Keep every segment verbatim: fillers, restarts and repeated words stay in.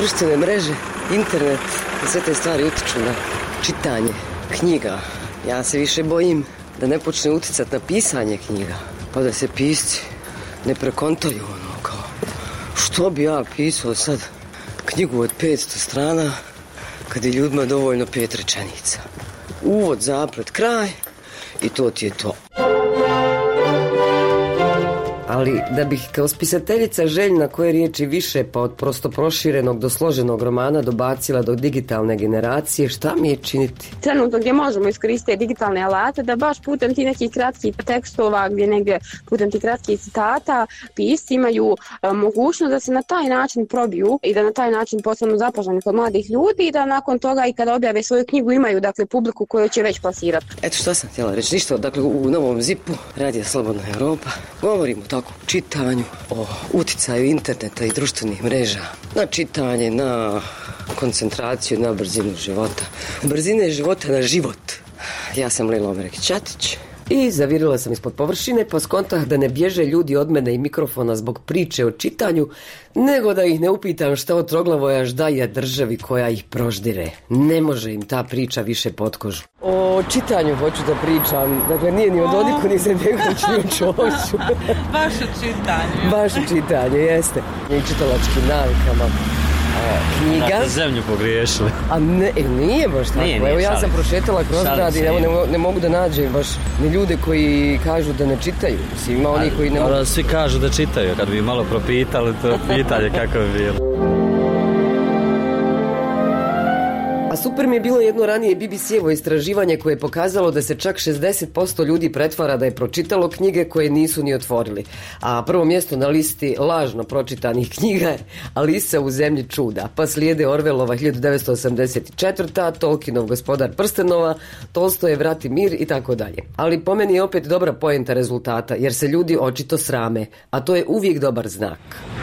društvene mreže, internet i sve te stvari utiču na čitanje knjiga. Ja se više bojim da ne počne uticati na pisanje knjiga, pa da se pisci ne prekontaju ono kao što bi ja pisao sad knjigu od petsto strana kad je ljudima dovoljno pet rečenica. Uvod, zaplet, kraj i to ti je to. Ali da bih kao spisateljica željna koje riječi više pa od prosto proširenog do složenog romana dobacila do digitalne generacije, šta mi je činiti? Trenutno gdje možemo iskoristiti digitalne alate da baš putem ti nekih kratkih tekstova, gdje negdje putem ti kratkih citata pisci imaju e, mogućnost da se na taj način probiju i da na taj način postanu zapaženi kod mladih ljudi i da nakon toga i kada objave svoju knjigu imaju dakle publiku koju će već plasirati. Eto što sam htjela reći, ništa, dakle u Novom zipu Radija Slobodna Europa govorimo tako o čitanju, o uticaju interneta i društvenih mreža na čitanje, na koncentraciju, na brzinu života. Brzine života na život. Ja sam Lila Omerek-Ćatić. I zavirila sam ispod površine pa skontah da ne bježe ljudi od mene i mikrofona zbog priče o čitanju, nego da ih ne upitam šta od Troglavojaš daje državi koja ih proždire. Ne može im ta priča više pod kožu. O čitanju hoću da pričam. Dakle, nije ni o Dodiku, ni Izetbegoviću, ni o Čoviću. Baš o čitanju. Baš o čitanju, jeste. I čitalačkim navikama. Knjiga. Znate, zemlju pogriješili. A ne, nije baš tako. Nije, nije, Evo ja sam prošetala kroz grad i ne, ne, ne mogu da nađem baš ni ljude koji kažu da ne čitaju. Mislim, ima oni koji ne mogu... Ali svi kažu da čitaju. Kad bi malo propitali, to pitanje kako bi bilo. A super mi je bilo jedno ranije B B C-evo istraživanje koje je pokazalo da se čak šezdeset posto ljudi pretvara da je pročitalo knjige koje nisu ni otvorili. A prvo mjesto na listi lažno pročitanih knjiga je Alisa u zemlji čuda. Pa slijede Orwellova hiljadu devetsto osamdeset četvrta, Tolkienov Gospodar prstenova, Tolstojev Rat i mir i tako dalje. Ali po meni je opet dobra poenta rezultata jer se ljudi očito srame, a to je uvijek dobar znak.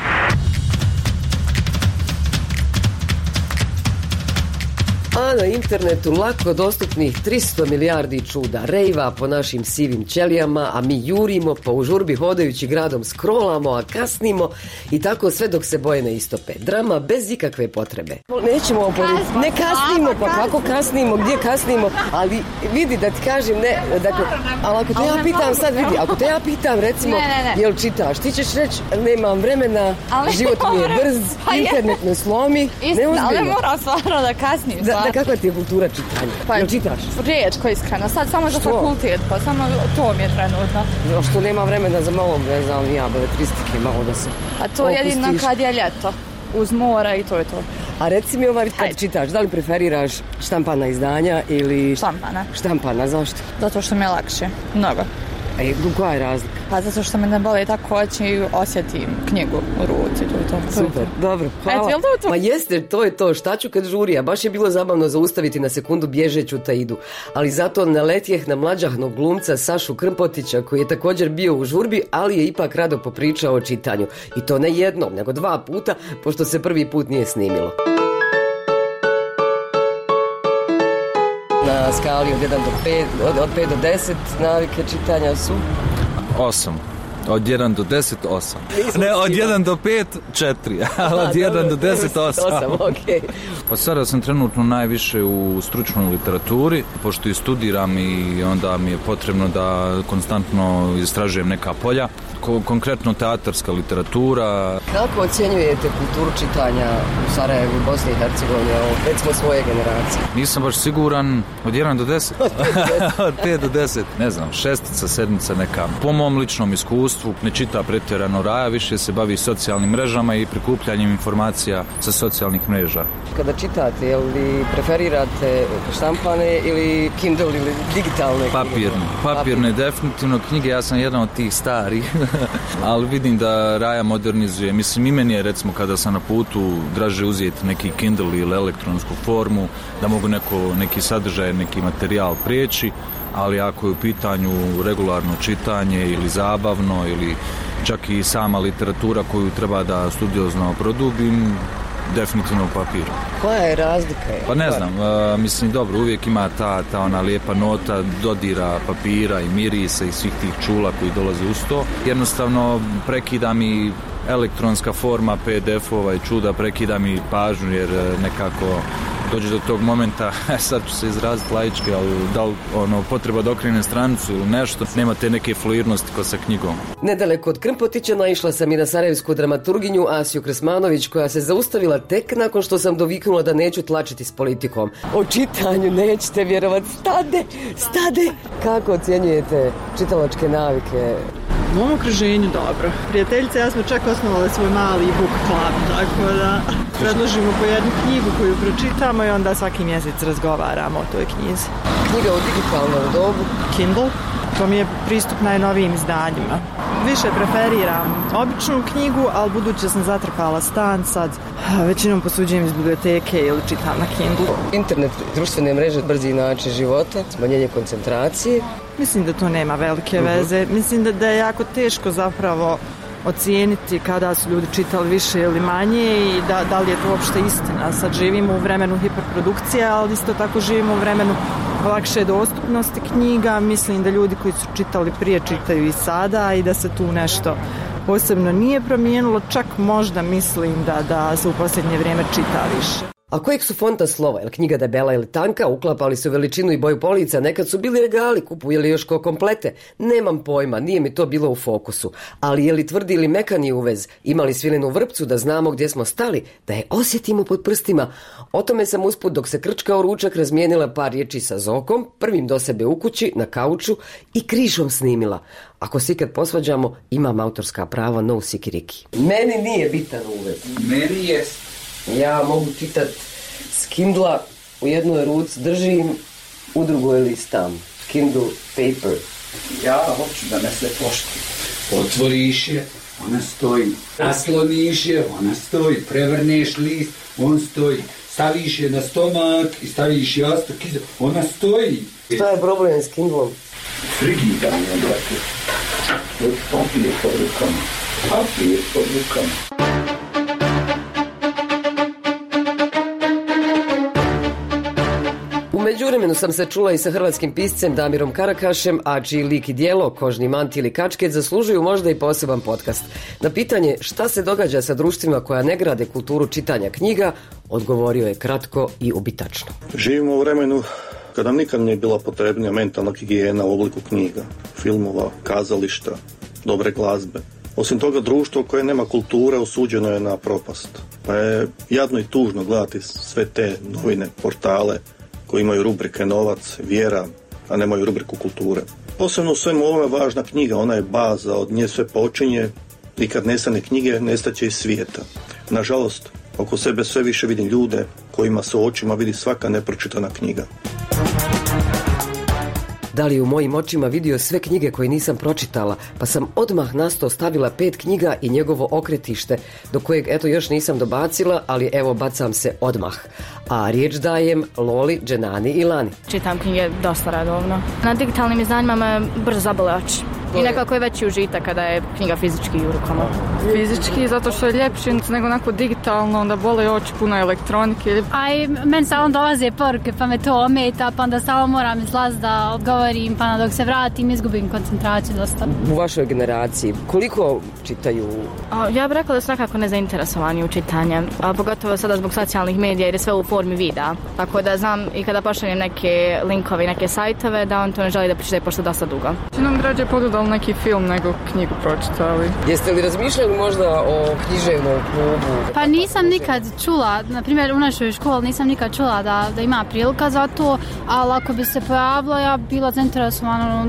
A na internetu lako dostupnih tristo milijardi čuda, rejva po našim sivim ćelijama, a mi jurimo pa u žurbi hodajući gradom scrollamo, a kasnimo i tako sve dok se boje ne istope. Drama bez ikakve potrebe. Nećemo oporediti, ne kasnimo, pa kako kasnimo, gdje kasnimo, ali vidi da ti kažem, ne, dakle, ali ako te ja pitam sad, vidi, ako te ja pitam recimo, jel čitaš, ti ćeš reći, nemam vremena, život mi je brz, internet me slomi, neozbiljno. Ali mora stvarno da kasnim, da, kakva ti je kultura čitanja? Pa, jel čitaš? Rijetko iskreno, sad samo za fakultet, pa samo to mi je trenutno. Jo, što nema vremena za malo, ne znam, ja, beletristike, malo da se A to je jedino kad je ljeto, uz mora i to je to. A reci mi ovaj, kad čitaš, da li preferiraš štampana izdanja ili... Štampana. Štampana, zašto? Zato što mi je lakše, mnogo. E, koja je razlika? Pa zato što me ne boli tako oči i osjetim knjigu u ruci. To je to. Super, dobro, hvala. Eto, to to? Ma jeste, to je to, šta ću kad žurija? Baš je bilo zabavno zaustaviti na sekundu bježeću Taidu. Ali zato naletjeh na mlađahnog glumca Sašu Krmpotića, koji je također bio u žurbi, ali je ipak rado popričao o čitanju. I to ne jednom, nego dva puta, pošto se prvi put nije snimilo. Na skali od jedan do pet, od, od pet do deset navike čitanja su? osam. Od jedan do deset, osam. Ne, od jedan do pet, četiri. A od jedan do deset, osam. Okay. Pa sada sam trenutno najviše u stručnoj literaturi, pošto i studiram i onda mi je potrebno da konstantno istražujem neka polja. Ko- konkretno teatarska literatura. Kako ocjenjujete kulturu čitanja u Sarajevu i Bosni i Hercegovini, recimo svoje generacije? Nisam baš siguran, od jedan do deset. Od pet do deset. Ne znam, šestica, sedmica neka. Po mom ličnom iskustvu ne čita pretjerano Raja, više se bavi socijalnim mrežama i prikupljanjem informacija sa socijalnih mreža. Kada čitate, je li preferirate štampane ili Kindle ili digitalne knjige? Papirne. Papirne, definitivno knjige, ja sam jedan od tih starih. Ali vidim da Raja modernizuje. Mislim, i meni je, recimo, kada sam na putu draže uzeti neki Kindle ili elektronsku formu, da mogu neko, neki sadržaj, neki materijal prijeći, ali ako je u pitanju regularno čitanje ili zabavno ili čak i sama literatura koju treba da studiozno produbim, definitivno u papiru. Koja je razlika? Pa ne znam, uh, mislim, dobro, uvijek ima ta, ta ona lijepa nota dodira papira i mirisa i svih tih čula koji dolaze uz to. Jednostavno prekida mi elektronska forma pe de efova i čuda prekida mi pažnju jer nekako dođe do tog momenta, sad ću se izraziti laički, ali da li ono, potreba da okrene stranicu ili nešto, nema te neke fluidnosti ko sa knjigom. Nedaleko od Krmpotića naišla sam i na sarajevsku dramaturginju Asiju Kresmanović, koja se zaustavila tek nakon što sam doviknula da neću tlačiti s politikom. O čitanju nećete vjerovat, stade, stade! Kako ocjenjujete čitalačke navike? U mom okruženju dobro. Prijateljice, ja smo čak osnovali svoj mali book club, tako da predložimo po jednu knjigu koju pročitamo i onda svaki mjesec razgovaramo o toj knjizi. Knjiga u digitalnom dobu? Kindle. To mi je pristup najnovijim izdanjima. Više preferiram običnu knjigu, ali budući da sam zatrpala stan, sad većinom posuđujem iz biblioteke ili čitam na Kindle. Internet, društvene mreže, brzi način života, smanjenje koncentracije. Mislim da to nema velike veze. Mislim da, da je jako teško zapravo ocijeniti kada su ljudi čitali više ili manje i da, da li je to uopšte istina. Sad živimo u vremenu hiperprodukcije, ali isto tako živimo u vremenu lakše dostupnosti knjiga. Mislim da ljudi koji su čitali prije čitaju i sada i da se tu nešto posebno nije promijenilo. Čak možda mislim da, da se u posljednje vrijeme čita više. A kojeg su fonta slova, ili knjiga debela ili tanka, uklapali su veličinu i boju polica, nekad su bili regali, kupujeli još ko komplete. Nemam pojma, nije mi to bilo u fokusu. Ali je li tvrdi ili mekani uvez, imali svilenu vrpcu da znamo gdje smo stali, da je osjetimo pod prstima. O tome sam usput dok se krčkao ručak razmijenila par riječi sa Zokom, prvim do sebe u kući, na kauču i križom snimila. Ako se ikad posvađamo, imam autorska prava, no sikiriki. Meni nije bitan uvez. Meni je... Ja mogu čitat s Kindla, u jednoj ruci držim, u drugoj listam. Kindle paper. Ja hoću da me se poštuje. Otvoriš je, ona stoji. Nasloniš je, ona stoji. Prevrneš list, on stoji. Staviš je na stomak i staviš jastuk iza, ona stoji. Šta je problem s Kindlom? Frigidanje, brate. Papir pod rukama. Papir pod rukama. U međuvremenu sam se čula i sa hrvatskim piscem Damirom Karakašem, a čiji lik i djelo, Kožni manti ili kačket, zaslužuju možda i poseban podcast. Na pitanje šta se događa sa društvima koja ne grade kulturu čitanja knjiga, odgovorio je kratko i ubitačno. Živimo u vremenu kada nam nikad nije bila potrebnija mentalna higijena u obliku knjiga, filmova, kazališta, dobre glazbe. Osim toga, društvo koje nema kulture osuđeno je na propast. Pa je jadno i tužno gledati sve te novine, portale koji imaju rubrike novac, vjera, a nemaju rubriku kulture. Posebno u svemu ovome važna knjiga, ona je baza, od nje sve počinje i kad nestane knjige, nestaće iz svijeta. Nažalost, oko sebe sve više vidim ljude kojima se u očima vidi svaka nepročitana knjiga. Da li u mojim očima vidio sve knjige koje nisam pročitala, pa sam odmah na sto stavila pet knjiga i njegovo okretište, do kojeg eto još nisam dobacila, ali evo bacam se odmah. A riječ dajem Loli, Dženani i Lani. Čitam knjige dosta redovno. Na digitalnim izdanjima me brzo zabole oči. I nekako je veći užitak kada je knjiga fizički u rukama. Fizički, zato što je ljepši nego onako digitalno, onda bole oči, puno elektronike. A i meni stalno dolaze poruke, pa me to ometa, pa onda stalno moram izlaziti da odgovorim, pa dok se vratim izgubim koncentraciju dosta. U vašoj generaciji, koliko čitaju? A, ja bih rekla da su nekako nezainteresovani u čitanje, a pogotovo sada zbog socijalnih medija jer je sve u formi videa. Tako da znam i kada pošaljem neke linkove i neke sajtove da on to ne želi da pročita pošto dosta dugo. Nam građe pogledali neki film nego knjigu pročitali. Jeste li razmišljali možda o književnom klubu? Pa nisam nikad čula, na primjer u našoj školi nisam nikad čula da, da ima prilika za to, ali ako bi se pojavila ja bila zainteresovana.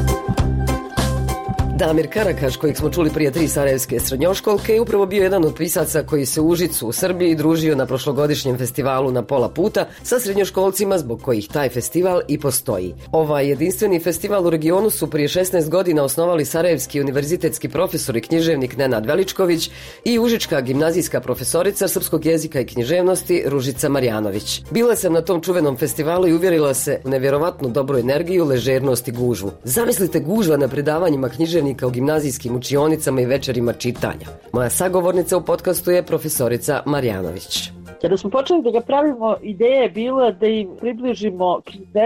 Damir Karakaš, kojeg smo čuli prije tri sarajevske srednjoškolke, je upravo bio jedan od pisaca koji se u Užicu u Srbiji družio na prošlogodišnjem festivalu Na pola puta sa srednjoškolcima zbog kojih taj festival i postoji. Ovaj jedinstveni festival u regionu su prije šesnaest godina osnovali sarajevski univerzitetski profesor i književnik Nenad Veličković i užička gimnazijska profesorica srpskog jezika i književnosti Ružica Marjanović. Bila sam na tom čuvenom festivalu i uvjerila se u nevjerovatnu dobru energiju, ležernost i gužvu. Zamislite gužva na predavanjima književnika u gimnazijskim učionicama i večerima čitanja. Moja sagovornica u podcastu je profesorica Marjanović. Kada smo počeli da ga pravimo, ideja je bila da im približimo književnost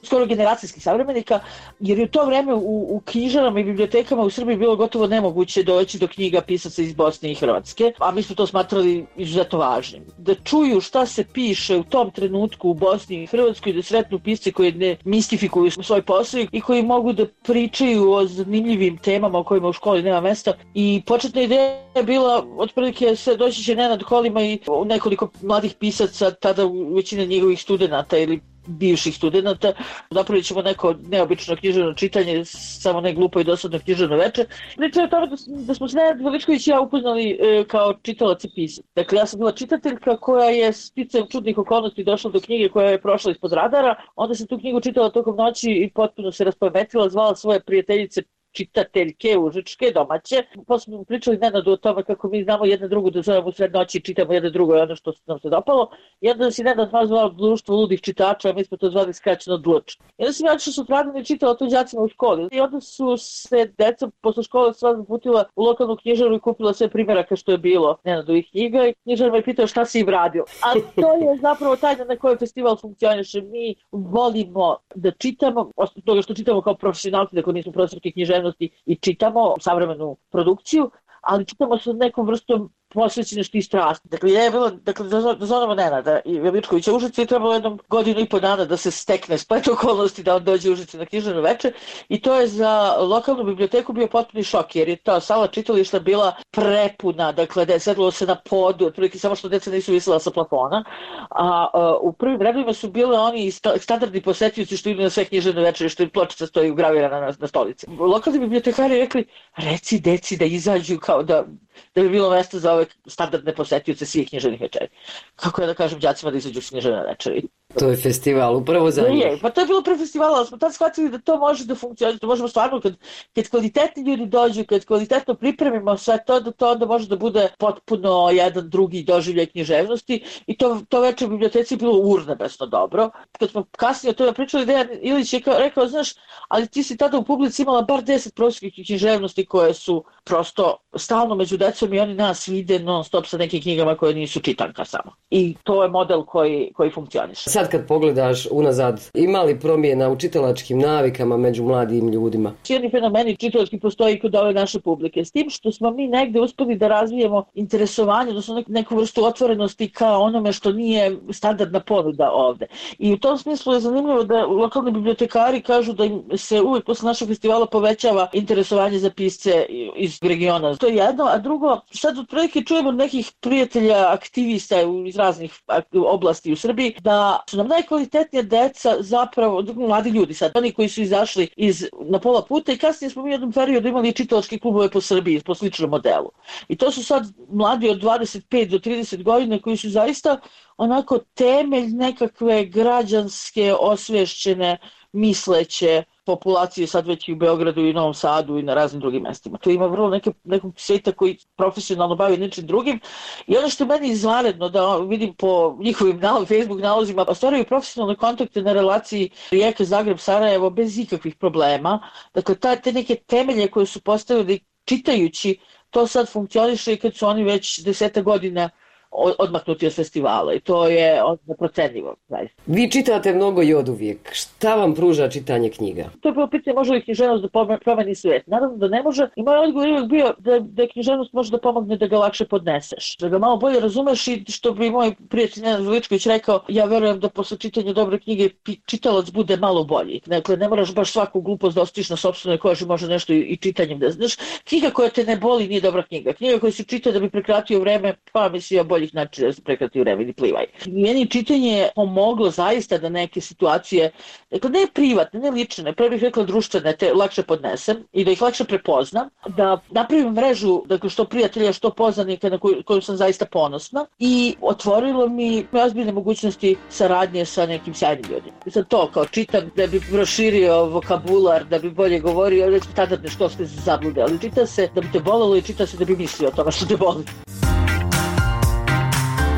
skoro generacijskih savremenika, jer je u to vreme u, u knjižarama i bibliotekama u Srbiji bilo gotovo nemoguće doći do knjiga pisaca iz Bosne i Hrvatske, a mi smo to smatrali izuzetno važnim. Da čuju šta se piše u tom trenutku u Bosni i Hrvatskoj, da sretnu pisce koji ne mistifikuju svoj posao i koji mogu da pričaju o zanimljivim temama o kojima u školi nema mesta. I početna ideja je bila, otprilike se doći će Nenad Kolima i nekoliko mladih pisaca, tada većina njegovih studenata ili bivših studenata, napravit ćemo neko neobično književno čitanje, samo ne glupo i dosadno književno veče. Priča je o tome da, da smo se Nenad Veličković i ja upoznali e, kao čitalac i pisac. Dakle, ja sam bila čitateljka koja je sticajem čudnih okolnosti došla do knjige koja je prošla ispod radara, onda sam tu knjigu čitala tokom noći i potpuno se raspametila, zvala svoje prijateljice čitateljke užičke, domaće. Posle smo pričali Nenadu o tome kako mi znamo jedna drugu da zovemo u sred noći i čitamo jedno drugo i ono što nam se dopalo. I onda si Nenad nas zvao društvo ludih čitača, a mi smo to zvali skraćeno dluč. I onda sam ja što sutradan i čitala to đacima u školi. I onda su se deca posle škole sva zaputila u lokalnu knjižaru i kupila sve primjeraka što je bilo Nenadovih knjiga i knjižar me pitao šta si im radio. A to je zapravo tajna na kojoj festival funkcioniše. Mi volimo da čitamo, osim toga što čitamo kao profesionalci, dakle nismo profesorki književnosti i čitamo savremenu produkciju, ali čitamo sa nekom vrstom posvećenosti i strasti. Dakle, je bilo, dakle, da zovemo Nenada i Veličkovića u Užice i trebalo jednom godinu i po dana da se stekne splet okolnosti da on dođe u Užice na književno veče i to je za lokalnu biblioteku bio potpuni šok, jer je ta sala čitališta bila prepuna, dakle, da je sedlo se na podu, otprilike samo što deca nisu visela sa plafona, a, a u prvim redovima su bile oni standardni posetioci što idu na sve književno veče, što im pločica stoji ugravirana na, na stolici. Lokalni bibliotekari rekli, reci deci da izađu kao da da bi bilo mjesto za ove standardne posetioce svih književnih večeri. Kako ja da kažem đacima da izađu s književne večeri. To je festival upravo za njih. Pa to je bilo pre festivala, ali smo tad shvatili da to može da funkcioniše, da možemo stvarno, kad, kad kvalitetni ljudi dođu, kad kvalitetno pripremimo sve to, da to onda može da bude potpuno jedan drugi doživljaj književnosti i to, to večer u biblioteci je bilo urnebesno dobro. Kad smo kasnije o tome pričali, Dejan Ilić je kao, rekao, znaš, ali ti si tada u publici imala bar deset profesorskih književnosti koje su prosto stalno među decom i oni nas vide non stop sa nekim knjigama koje nisu čitanka samo. I to je model koji, koji funkcioniše. Sad kad pogledaš unazad, ima li promjena u čitalačkim navikama među mladim ljudima? Jedni fenomeni čitalački postoji kod ove naše publike. S tim što smo mi negde uspeli da razvijemo interesovanje, odnosno neku vrstu otvorenosti kao onome što nije standardna ponuda ovde. I u tom smislu je zanimljivo da lokalni bibliotekari kažu da im se uvijek posle našeg festivala povećava interesovanje za pisce iz regiona. To je jedno, a drugo, sad otprilike čujemo nekih prijatelja, aktivista iz raznih oblasti u Srbiji, da su nam najkvalitetnija deca zapravo, mladi ljudi sad, oni koji su izašli iz, na pola puta i kasnije smo mi u jednom periodu imali čitalačke klubove po Srbiji, po sličnom modelu. I to su sad mladi od dvadeset pet do trideset godina koji su zaista onako temelj nekakve građanske, osvješćene, misleće populacije sad već i u Beogradu i Novom Sadu i na raznim drugim mestima. Tu ima vrlo neke, nekog sveta koji profesionalno bavi nečim drugim i ono što je meni izvanredno da vidim po njihovim nalog, Facebook nalozima, ostvaraju profesionalne kontakte na relaciji Rijeka, Zagreb, Sarajevo bez ikakvih problema. Dakle, ta, te neke temelje koje su postavili čitajući, to sad funkcioniše i kad su oni već deseta godina odmaknuti od festivala i to je neprocenljivo. Vi čitate mnogo i od uvijek. Šta vam pruža čitanje knjiga? To je bilo pitanje može li književnost da promeni svijet. Naravno da ne može i moj odgovor je uvijek bio da, da književnost može da pomogne da ga lakše podneseš. Da ga malo bolje razumeš i što bi moj prijatelj Nenad Veličković rekao, ja verujem da posle čitanja dobre knjige čitalac bude malo bolji. Dakle, ne moraš baš svaku glupost da ostiš na sopstvenoj koži, može nešto i, i čitanjem da znaš. Knjiga koja te ne boli nije dobra knjiga. Knjiga koja se čita da bi prekratio vreme, pa mislim bolje način da se prekrati vreme ili plivaj. Meni čitanje je pomoglo zaista da neke situacije, dakle ne privatne, ne lične, pre bih rekla društvene, te lakše podnesem i da ih lakše prepoznam, da napravim mrežu, dakle što prijatelja, što poznanika na koju, koju sam zaista ponosna i otvorilo mi ozbiljne mogućnosti saradnje sa nekim sjajnim ljudima. I sad to kao čitam da bi proširio vokabular, da bi bolje govorio, već standardne školske zablude, ali čita se da bi te bolelo i čita se da bi mislio o tome što te boli.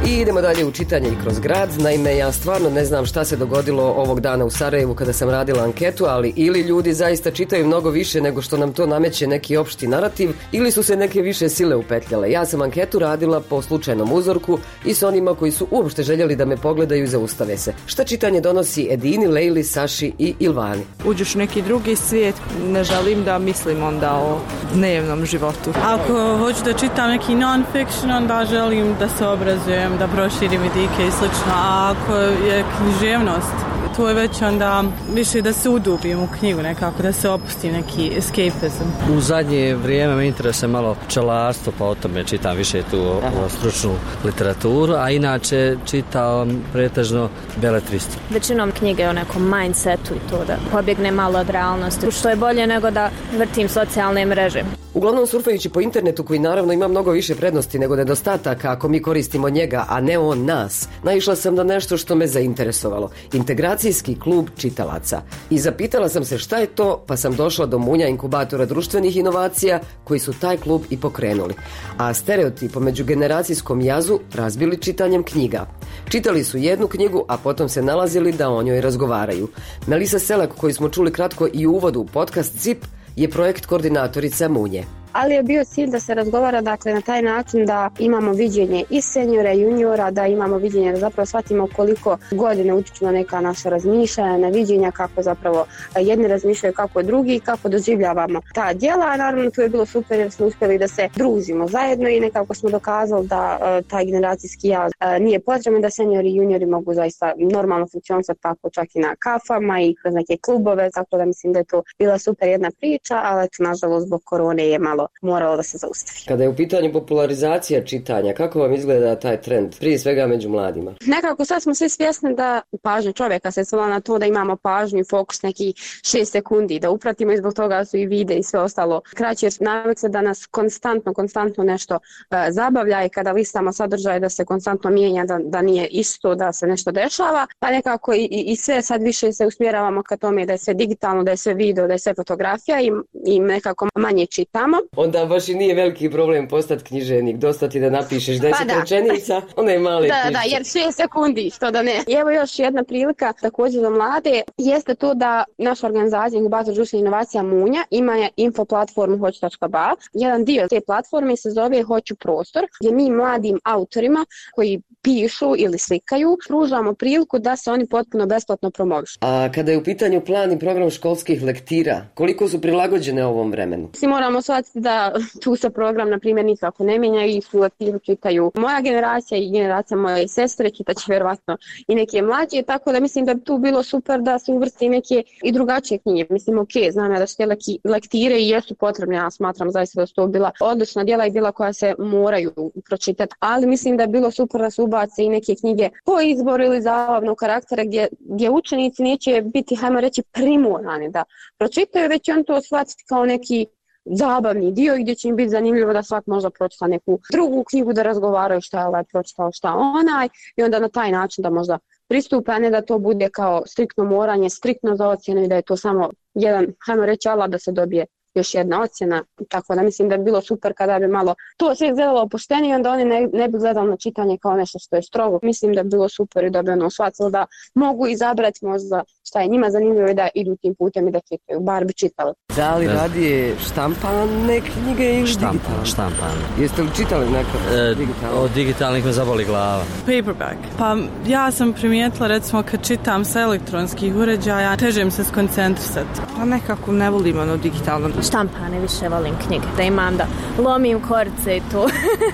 I idemo dalje u čitanje i kroz grad. Naime, ja stvarno ne znam šta se dogodilo ovog dana u Sarajevu kada sam radila anketu, ali ili ljudi zaista čitaju mnogo više nego što nam to nameće neki opšti narativ, ili su se neke više sile upetljale. Ja sam anketu radila po slučajnom uzorku i s onima koji su uopšte željeli da me pogledaju i zaustave se. Šta čitanje donosi Edini, Lejli, Saši i Ilvani? Uđeš u neki drugi svijet, ne želim da mislim onda o dnevnom životu. Ako hoću da čitam neki non-fiction, onda želim da se obrazujem, da proširim vidike i slično, a ako je književnost, to je već onda više da se udubim u knjigu nekako, da se opustim neki escapism. U zadnje vrijeme me interesuje malo pčelarstvo, pa o tome čitam više tu o, o stručnu literaturu, a inače čitam pretežno beletristiku. Većinom knjige o nekom mindsetu i to da pobjegne malo od realnosti, što je bolje nego da vrtim socijalne mreže. Uglavnom surfajući po internetu, koji naravno ima mnogo više prednosti nego nedostataka ako mi koristimo njega, a ne on nas, naišla sam na nešto što me zainteresovalo. Integracijski klub čitalaca. I zapitala sam se šta je to, pa sam došla do munja inkubatora društvenih inovacija koji su taj klub i pokrenuli. A stereotip o međugeneracijskom jazu razbili čitanjem knjiga. Čitali su jednu knjigu, a potom se nalazili da o njoj razgovaraju. Melisa Selak, koju smo čuli kratko i u uvodu u podcast Zip, je projekt koordinatorica Munje. Ali je bio cilj da se razgovara, dakle, na taj način da imamo viđenje i seniora i juniora, da imamo viđenje da zapravo shvatimo koliko godine utiču na neka naša razmišljanja, na viđenja, kako zapravo jedni razmišljaju kako drugi, kako doživljavamo ta djela. A naravno tu je bilo super jer smo uspjeli da se družimo zajedno i nekako smo dokazali da uh, taj generacijski jaz uh, nije potreban, da seniori i juniori mogu zaista normalno funkcionisati tako čak i na kafama i kroz neke klubove, tako da mislim da je to bila super jedna priča, ali eto, nažalost zbog korone je malo moralo da se zaustavi. Kada je u pitanju popularizacija čitanja, kako vam izgleda taj trend, prije svega među mladima? Nekako sad smo svi svjesni da pažnja čovjeka se svela na to da imamo pažnju i fokus neki šest sekundi, da upratimo i zbog toga su i vide i sve ostalo kraće, jer navik se da nas konstantno, konstantno nešto uh, zabavlja i kada listamo sadržaj da se konstantno mijenja, da, da nije isto, da se nešto dešava, pa nekako i, i, i sve sad više se usmjeravamo ka tome da je sve digitalno, da je sve video, da je sve fotografija i, i nekako manje čitamo. Onda baš i nije veliki problem postati književnik, dosta ti da napišeš deset pa rečenica, onda je male da, da, jer šest sekundi, što da ne. I evo još jedna prilika također za mlade, jeste to da naša organizacija Inkubator društvenih inovacija Munja ima info platformu hoću točka ba. Jedan dio te platforme se zove Hoću prostor, gdje mi mladim autorima koji pišu ili slikaju, pružamo priliku da se oni potpuno besplatno promovišu. A kada je u pitanju plan i program školskih lektira, koliko su prilagođene ovom vremenu? Svi moramo shvatiti da tu se program, na primjer, nikako ne mijenja i su lektiru čitaju moja generacija i generacija moje sestre, čitaće vjerovatno i neke mlađe, tako da mislim da bi tu bilo super da se uvrsti neke i drugačije knjige. Mislim, ok, znam ja da su te lektire i jesu potrebne, ja smatram zaista da su to bila odlična djela i djela koja se moraju pročitati, ali mislim da bi bilo super da se ubace i neke knjige po izboru ili zabavnog karaktera gdje, gdje učenici neće biti, hajmo reći, primorani da pročitaju, već on to shvatiti kao neki zabavni dio gdje će im biti zanimljivo da svak možda pročita neku drugu knjigu, da razgovaraju šta je ovaj pročitao, šta onaj, i onda na taj način da možda pristupe, a ne da to bude kao striktno moranje, striktno za ocjenu i da je to samo jedan, hajmo reći, alat da se dobije još jedna ocjena, tako da mislim da bi bilo super kada bi malo to sve izgledalo opuštenije, onda oni ne, ne bi gledali na čitanje kao nešto što je strogo. Mislim da bi bilo super i da bi ono shvatilo da mogu izabrati možda šta je njima zanimljivo i da idu tim putem i da čitaju, bar bi čitali. Da li radije štampane knjige ili Štampan, digitalne? Štampane. Jeste li čitali neko e, digitalno? Od digitalnih me zaboli glava. Paperback. Pa ja sam primijetila, recimo, kad čitam sa elektronskih uređaja, teže mi se skoncentrisati. Pa nekako ne volim ono digitalno. Štampane više volim knjige, da imam da lomim korce i to.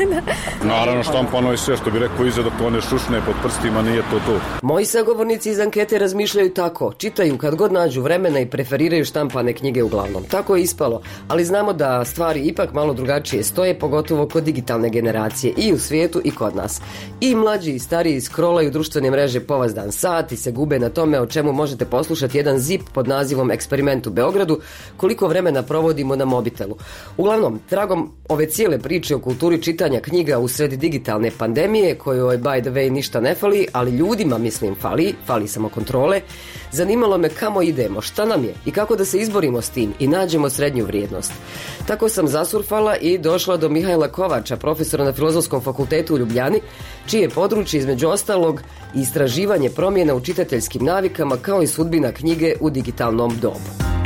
Naravno, štampano je sve, što bi rekao, iza dok to ne šušne pod prstima, nije to to. Moji sagovornici iz ankete razmišljaju tako, čitaju kad god nađu vremena i preferiraju štampane knjige uglavnom. Tako je ispalo, ali znamo da stvari ipak malo drugačije stoje, pogotovo kod digitalne generacije i u svijetu i kod nas. I mlađi i stariji scrollaju društvene mreže povazdan sat i se gube na tome o čemu možete poslušati jedan zip pod nazivom Eksperiment u Beogradu, koliko vremena provode provodimo na mobitelu. Uglavnom, tragom ove cijele priče o kulturi čitanja knjiga u sred digitalne pandemije, kojoj by the way ništa ne fali, ali ljudima mislim fali, fali samo kontrole, zanimalo me kamo idemo, šta nam je i kako da se izborimo s tim i nađemo srednju vrijednost. Tako sam zasurfala i došla do Mihajla Kovača, profesora na Filozofskom fakultetu u Ljubljani, čije područje između ostalog istraživanje promjena u čitateljskim navikama kao i sudbina knjige u digitalnom dobu.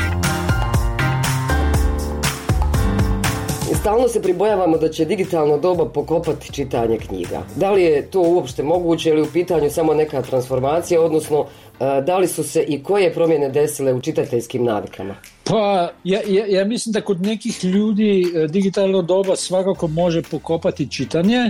Stalno se pribojavamo da će digitalno doba pokopati čitanje knjiga. Da li je to uopšte moguće ili u pitanju samo neka transformacija, odnosno da li su se i koje promjene desile u čitateljskim navikama? Pa, ja, ja, ja mislim da kod nekih ljudi digitalno doba svakako može pokopati čitanje,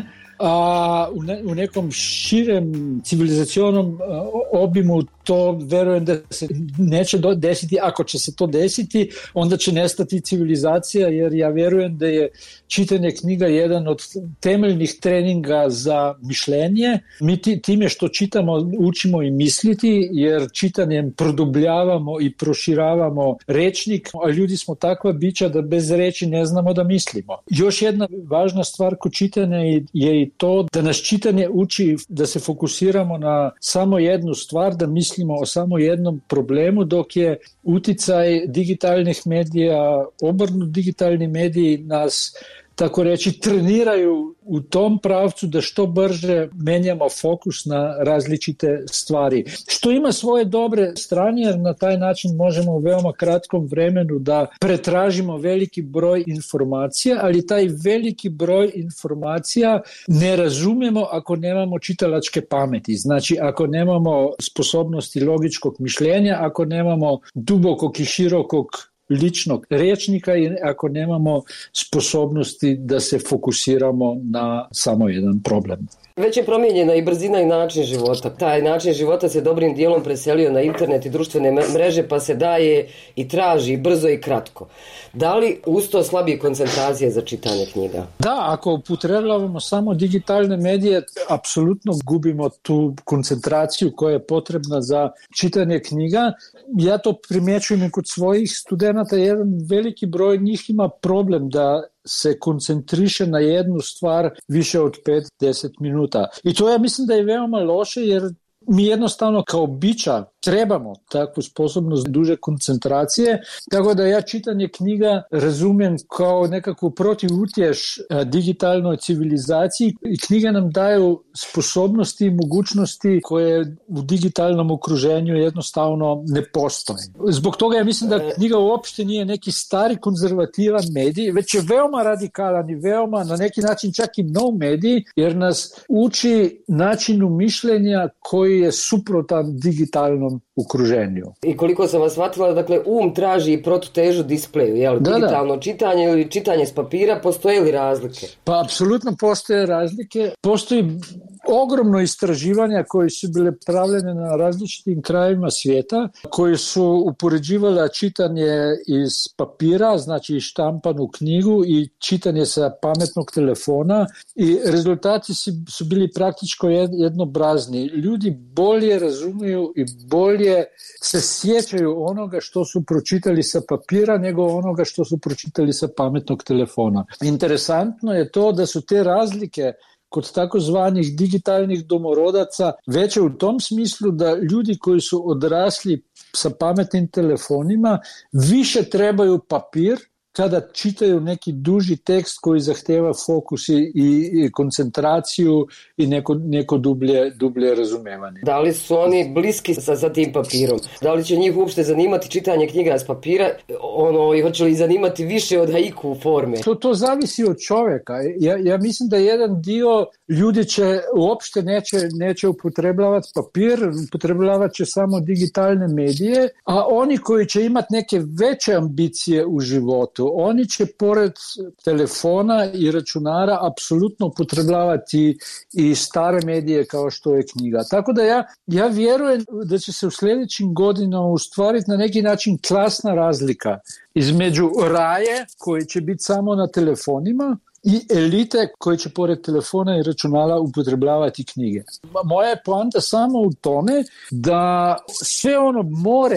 a u, ne, u nekom širem civilizacionom obimu to verujem da se neće desiti. Ako će se to desiti, onda će nestati civilizacija, jer ja verujem da je čitanje knjiga jedan od temeljnih treninga za mišljenje. Mi time što čitamo učimo i misliti, jer čitanjem produbljavamo i proširavamo rečnik, a ljudi smo takva bića da bez reči ne znamo da mislimo. Još jedna važna stvar kod čitanja je i to da nas čitanje uči da se fokusiramo na samo jednu stvar, da mislimo o samo jednom problemu, dok je uticaj digitalnih medija, obrnut digitalni mediji nas, tako reći, treniraju u tom pravcu da što brže menjamo fokus na različite stvari. Što ima svoje dobre strane, jer na taj način možemo u veoma kratkom vremenu da pretražimo veliki broj informacija, ali taj veliki broj informacija ne razumijemo ako nemamo čitalačke pameti. Znači, ako nemamo sposobnosti logičkog mišljenja, ako nemamo dubokog i širokog ličnog rječnika i ako nemamo sposobnosti da se fokusiramo na samo jedan problem. Već je promijenjena i brzina i način života. Taj način života se dobrim dijelom preselio na internet i društvene mreže, pa se daje i traži brzo i kratko. Da li uz to slabije koncentracije za čitanje knjiga? Da, ako upotrebljavamo samo digitalne medije, apsolutno gubimo tu koncentraciju koja je potrebna za čitanje knjiga. Ja to primjećujem i kod svojih studenata. Jedan veliki broj njih ima problem da se koncentriše na jednu stvar više od pet do deset minuta. I to ja mislim da je veoma loše, jer mi jednostavno kao bića trebamo takvu sposobnost duže koncentracije, tako da ja čitanje knjiga razumijem kao nekakvu protivutješ digitalnoj civilizaciji i knjige nam daju sposobnosti i mogućnosti koje u digitalnom okruženju jednostavno ne postoje. Zbog toga ja mislim da knjiga uopšte nije neki stari konzervativan medij, već je veoma radikalan i veoma na neki način čak i nov medij, jer nas uči načinu mišljenja koji je suprotan digitalnom okruženju. I koliko sam vas shvatila, dakle, um traži i protutežu displeju, jel? Da, digitalno da. Čitanje ili čitanje s papira, postoje li razlike? Pa apsolutno postoje razlike. Postoji ogromno istraživanja koje su bile pravljene na različitim krajevima svijeta, koji su upoređivala čitanje iz papira, znači štampanu knjigu, i čitanje sa pametnog telefona, i rezultati su bili praktičko jednobrazni. Ljudi bolje razumiju i bolje se sjećaju onoga što su pročitali sa papira nego onoga što su pročitali sa pametnog telefona. Interesantno je to da su te razlike kod takozvanih digitalnih domorodaca veće u tom smislu da ljudi koji su odrasli sa pametnim telefonima više trebaju papir kada čitaju neki duži tekst koji zahteva fokus i, i koncentraciju i neko, neko dublje, dublje razumevanje. Da li su oni bliski sa, sa tim papirom? Da li će njih uopšte zanimati čitanje knjiga s papira? Ono, i hoće li zanimati više od haiku forme? To, to zavisi od čovjeka. Ja, ja mislim da jedan dio ljudi će uopšte neće, neće upotrebljavati papir, upotrebljavat će samo digitalne medije, a oni koji će imati neke veće ambicije u životu, oni će pored telefona i računara apsolutno upotrebljavati i stare medije kao što je knjiga. Tako da ja, ja vjerujem da će se u sljedećim godinama ustvariti na neki način klasna razlika između raje koji će biti samo na telefonima i elite koje će pored telefona i računala upotrebljavati knjige. Moja je poanta samo u tome da sve ono more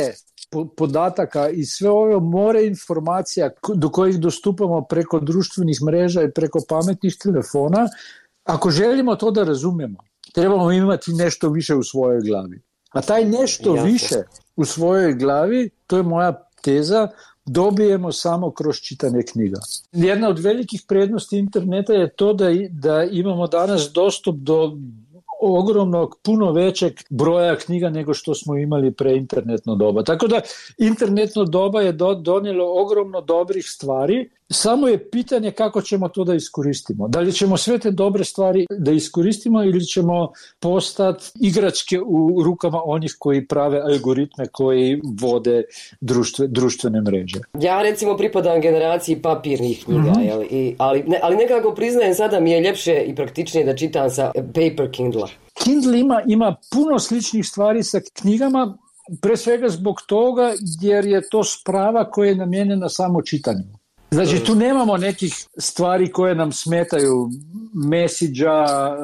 podataka i sve ove more informacija do kojih dostupamo preko društvenih mreža i preko pametnih telefona, ako želimo to da razumijemo, trebamo imati nešto više u svojoj glavi. A taj nešto Jasne. više u svojoj glavi, to je moja teza, dobijemo samo kroz čitanje knjiga. Jedna od velikih prednosti interneta je to da, da imamo danas dostup do ogromnog, puno većeg broja knjiga nego što smo imali pre internetno doba. Tako da internetno doba je do, donijelo ogromno dobrih stvari, samo je pitanje kako ćemo to da iskoristimo. Da li ćemo sve te dobre stvari da iskoristimo ili ćemo postati igračke u rukama onih koji prave algoritme koji vode društve, društvene mreže. Ja recimo pripadam generaciji papirnih knjiga, mm-hmm. jel? I, ali, ne, ali nekako priznajem sada mi je ljepše i praktičnije da čitam sa paper Kindle. Kindle ima, ima puno sličnih stvari sa knjigama, pre svega zbog toga jer je to sprava koja je namijenjena samo čitanju. Znači tu nemamo nekih stvari koje nam smetaju, mesidža,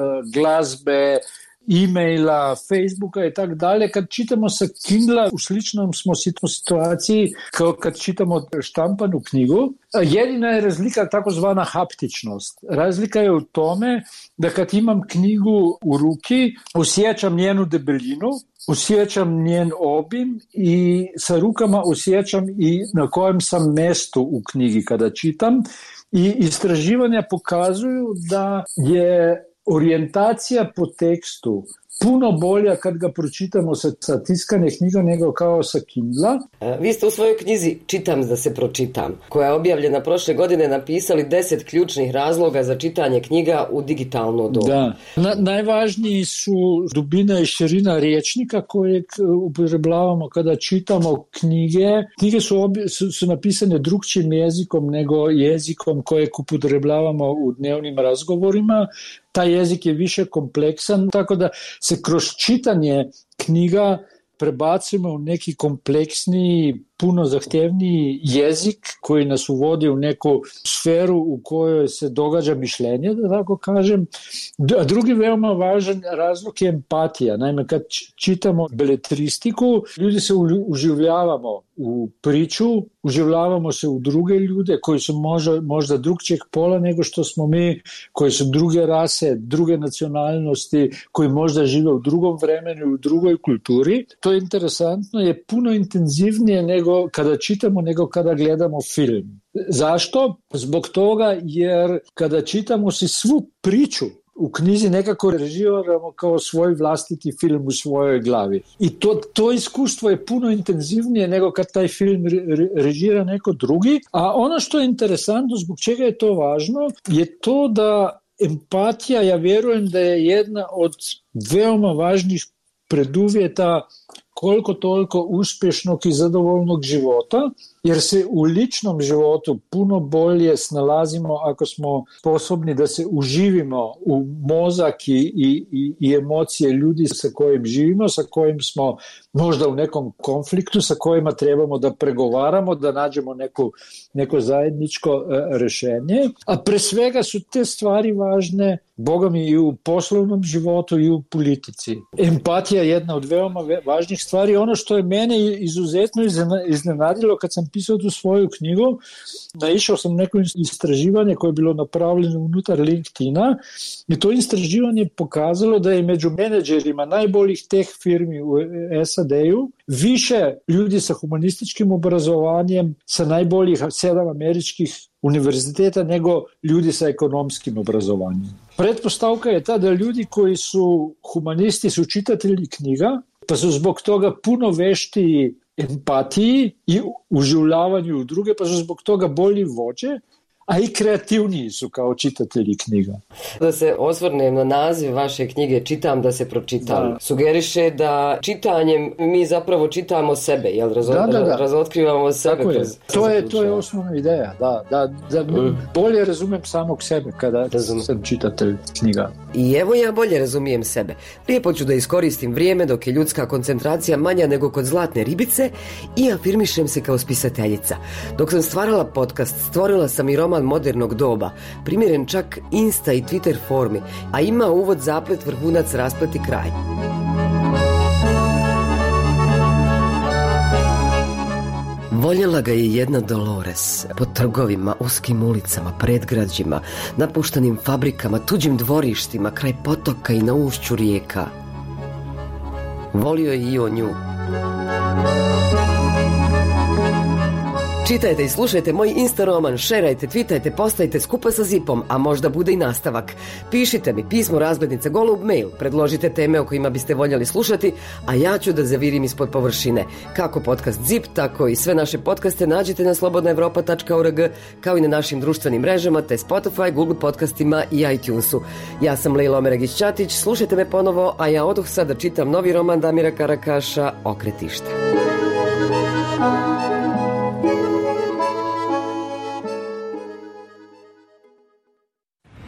glazbe, e-maila, Facebooka i tako dalje. Kad čitamo sa Kindla u sličnom smo situaciji kao kad čitamo štampanu knjigu. Jedina je razlika takozvana haptičnost. Razlika je u tome da kad imam knjigu u ruki, osjećam njenu debelinu, osjećam njen obim i sa rukama osjećam i na kojem sam mjestu u knjigi kada čitam. I istraživanja pokazuju da je orijentacija po tekstu puno bolja kad ga pročitamo sa, sa tiskane knjiga nego kao sa Kindla. Vi ste u svojoj knjizi Čitam da se pročitam, koja je objavljena prošle godine, napisali deset ključnih razloga za čitanje knjiga u digitalno dobu. Da. Na, najvažniji su dubina i širina rječnika kojeg upotrebljavamo kada čitamo knjige. Knjige su, obje, su, su napisane drugčijim jezikom nego jezikom kojeg upotrebljavamo u dnevnim razgovorima. Taj jezik je više kompleksan, tako da se kroz čitanje knjiga prebacimo u neki kompleksniji, puno zahtevniji jezik koji nas uvodi u neku sferu u kojoj se događa mišljenje, da tako kažem. A drugi veoma važan razlog je empatija. Naime, kad čitamo beletristiku, ljudi se uživljavamo u priču, uživljavamo se u druge ljude koji su možda, možda drugčijeg pola nego što smo mi, koji su druge rase, druge nacionalnosti, koji možda žive u drugom vremenu, u drugoj kulturi. To je interesantno, je puno intenzivnije nego kada čitamo, nego kada gledamo film. Zašto? Zbog toga jer kada čitamo si svu priču u knjizi nekako režiramo kao svoj vlastiti film u svojoj glavi. I to, to iskustvo je puno intenzivnije nego kad taj film re, režira neko drugi. A ono što je interesantno, zbog čega je to važno, je to da empatija, ja vjerujem da je jedna od veoma važnih preduvjeta koliko toliko uspješnog i zadovoljnog života, jer se u ličnom životu puno bolje snalazimo ako smo sposobni da se uživimo u mozak i, i, i emocije ljudi sa kojim živimo, sa kojim smo možda u nekom konfliktu, sa kojima trebamo da pregovaramo, da nađemo neku, neko zajedničko e, rješenje. A pre svega su te stvari važne, Boga mi, i u poslovnom životu i u politici. Empatija je jedna od veoma važnih stvari. Ono što je mene izuzetno iznenadilo kad sam pisao tu svoju knjigu, naišao sam neko istraživanje koje je bilo napravljeno unutar LinkedIna i to istraživanje pokazalo da je među menadžerima najboljih teh firmi u S A D-u više ljudi sa humanističkim obrazovanjem sa najboljih sedam američkih univerziteta nego ljudi sa ekonomskim obrazovanjem. Pretpostavka je ta da ljudi koji su humanisti su čitatelji knjiga, pa su zbog toga puno veštiji empatiji i uživljavanju u druge, pa su zbog toga bolji vođe, a i kreativniji su kao čitatelji knjiga. Da se osvrnem na naziv vaše knjige Čitam da se pročitam. Da. Sugeriše da čitanjem mi zapravo čitamo sebe, jel Razo- da, da, da. razotkrivamo sebe. Tako je. Kroz... To je, to je osnovna ideja, da, da, da mm. bolje razumem samog sebe kada Razum. sam čitatelj knjiga. I evo ja bolje razumijem sebe. Lijepo ću da iskoristim vrijeme dok je ljudska koncentracija manja nego kod zlatne ribice i afirmišem se kao spisateljica. Dok sam stvarala podcast, stvorila sam i roman modernog doba, primjeren čak Insta i Twitter formi, a ima uvod, zaplet, vrhunac, rasplet i kraj. Voljela ga je jedna Dolores, po trgovima, uskim ulicama, predgrađima, napuštenim fabrikama, tuđim dvorištima, kraj potoka i na ušću rijeka. Volio je i on nju. Čitajte i slušajte moj Insta roman, šerajte, twitajte, postajte skupa sa Zipom, a možda bude i nastavak. Pišite mi pismo razglednica golub mail, predložite teme o kojima biste voljeli slušati, a ja ću da zavirim ispod površine. Kako podcast Zip, tako i sve naše podcaste nađete na slobodna evropa tačka org, kao i na našim društvenim mrežama, te Spotify, Google podcastima i iTunesu. Ja sam Lejla Omeragić-Ćatić, slušajte me ponovo, a ja odoh sad da čitam novi roman Damira Karakaša, Okretište.